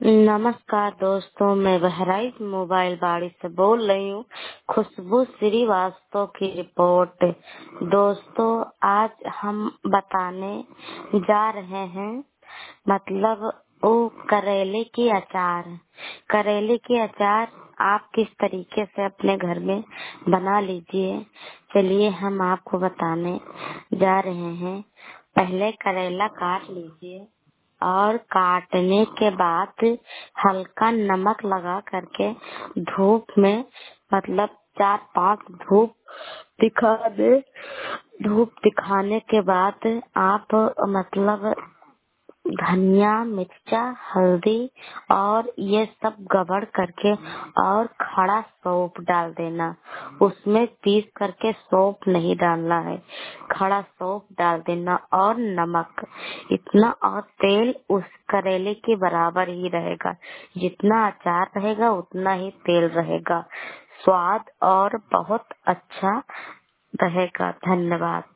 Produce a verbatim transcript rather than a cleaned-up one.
नमस्कार दोस्तों, मैं बहराइच मोबाइल बाड़ी से बोल रही हूँ। खुशबू श्रीवास्तव की रिपोर्ट। दोस्तों, आज हम बताने जा रहे हैं मतलब वो करेले की अचार। करेले की अचार आप किस तरीके से अपने घर में बना लीजिए, चलिए हम आपको बताने जा रहे हैं। पहले करेला काट लीजिए और काटने के बाद हल्का नमक लगा करके धूप में मतलब चार पांच धूप दिखा दे। धूप दिखाने के बाद आप मतलब धनिया, मिर्चा, हल्दी और ये सब गबड़ करके और खड़ा सौंफ डाल देना। उसमें पीस करके सौंफ नहीं डालना है, खड़ा सौंफ डाल देना और नमक इतना, और तेल उस करेले के बराबर ही रहेगा। जितना अचार रहेगा उतना ही तेल रहेगा। स्वाद और बहुत अच्छा रहेगा। धन्यवाद।